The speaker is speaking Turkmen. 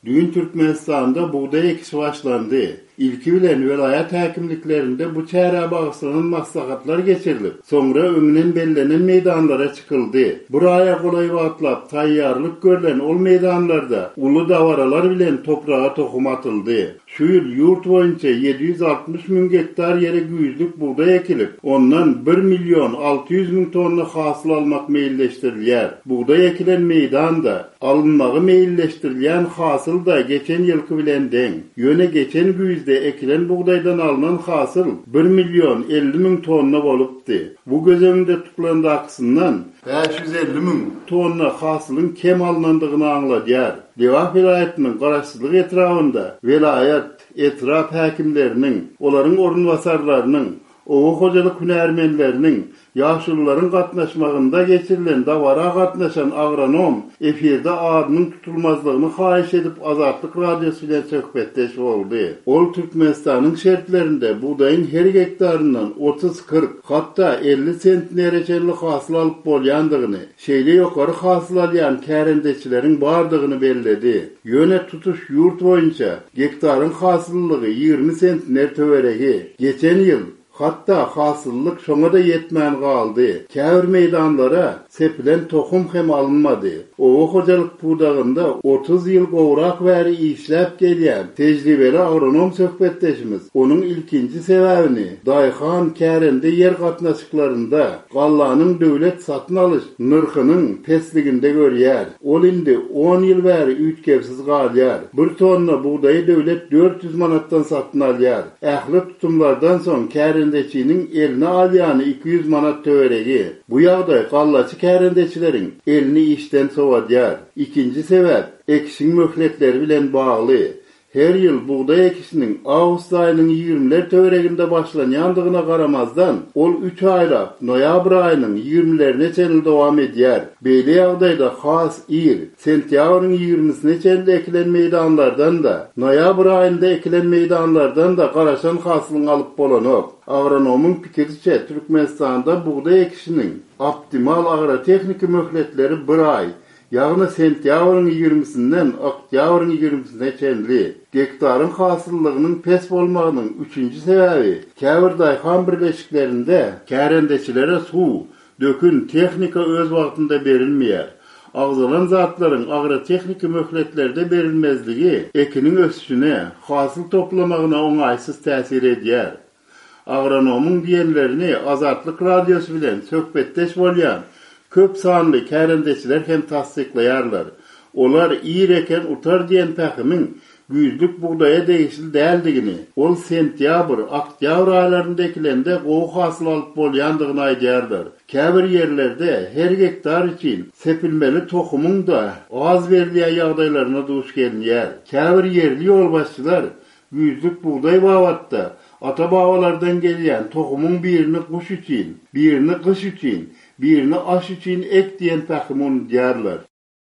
Dün Türkmenistan'da buğday ekisi başlandı. İlki bilen velayet hakimliklerinde bu çare bağıslanan maslahatlar geçirilip, sonra önünden bellenen meydanlara çıkıldı. Buraya kolay vatlap, tayyarlık görülen ol meydanlarda ulu davaralar bilen toprağa tohum atıldı. Şu yıl yurt boyunca 760 bin gektar yere güýzlük buğday ekilip, ondan 1.600.000 tonna hasıl almak meyilleştirilýär. Buğday ekilen meydanda alınmagy meyilleştirilýän hasıl da geçen ýylky bilen deň. Ýöne geçen güýzde ekilen buğdaydan alınan hasıl 1.050.000 tonna bolupdy. Bu gözeňde tutulan aksyndan 550.000 tonna hasılın kem alınandygyny aňladýar. Devah vilayetinin garaşsyzlyk etrafında velayet etraf hakimlerinin, olaryň orunbasarlarynyň, owa hojalyk hünärmenleriniň, ýaşyllaryň gatnaşmagynda geçirilen dawara gatnaşan agronom efirde adynyň tutulmazlygyny haýyş edip Azatlyk radiosu bilen söhbetdeş boldy. Ol Türkmenistanyň şertlerinde buğdaýyň her hektaryndan 30-40 hatda 50 sentnerçelik hasyl alyp bolýandygyny, şeýle ýokary hasyl alýan kärendeçileriň bardygyny belledi. Ýöne tutuş ýurt boýunça hektaryň hasyllygy 20 sentner töweregi. Geçen ýyl hatta hasıllık şoňa da yetmän galdy. Käbir meydanlara sepilen tohum hem alınmady. Owa hojalyk buğdagynda 30 ýyl gowrak bäri işläp gelýän tejribeli agronom söhbetdeşimiz onuň ilkinji sebäbini daýhan kärende yer gatnaşyklarynda gallanyň döwlet satyn alyş nyrkynyň pesliginde görýär. Ol indi 10 ýyl bäri üýtkepsiz galýar. Bir tonna buğdaýy döwlet 400 manatdan satyn alýar. Ähli tutumlardan soň kärendeçiniň eline alýany 200 manat töweregi. Bu ýagdaý gallaçy kärendeçileriň elini işden sowatýar. İkinji sebäp ekişiň möhletleri bilen bagly. Her ýyl buğday ekişiniň awgust aýynyň 20'ler töwereginde başlanýandygyna garamazdan, ol 3 aýlap noýabr aýynyň 20'lerine çenil dowam edýär. Beýle ýagdaýda has ýyl sentýabryň 20'sine çenil ekilen meýdanlardan da, noýabr aýynda ekilen meýdanlardan da garaşan hasylyň alyp bolanok. Agronomyň pikiriçe Türkmenistanda buğday ekişiniň optimal agrotehnika möhletleri 1 aý, ýagny sentýabryň 20'sinden oktýabryň 20'sine çenli. Hektaryň hasyllygynyň pes bolmagynyň 3-nji sebäbi käbir daýhan birleşiklerinde kärendeçilere suw, dökün tehnika öz wagtynda berilmeýär. Agzalan zatlaryň agrotehnika möhletlerde berilmezligi ekiniň ösüşine, hasyl toplamagyna oňaýsyz täsir edýär. Agronomyň diýenlerini Azatlyk radiosu bilen söhbetdeş bolýan köp sanly kärendeçiler hem tasdiklaýarlar. Olar ýer eken utar diýen tähimiň güýzlük buğdaýa değişil däldigini, ol sentýabr, oktýabr aýlarynda ekilende gowy hasyl alyp bolýandygyny aýdýarlar. Käbir ýerlerde her hektar üçin sepilmeli tohumyň da az berilýän ýagdaýlaryna duş gelýär. Käbir ýerli ýolbaşçylar güýzlük buğdaý babatda ata-babalardan gelýän tohumyň birini guş üçin, birini gyş üçin, birini aş üçin ek diýen tähim diýerler.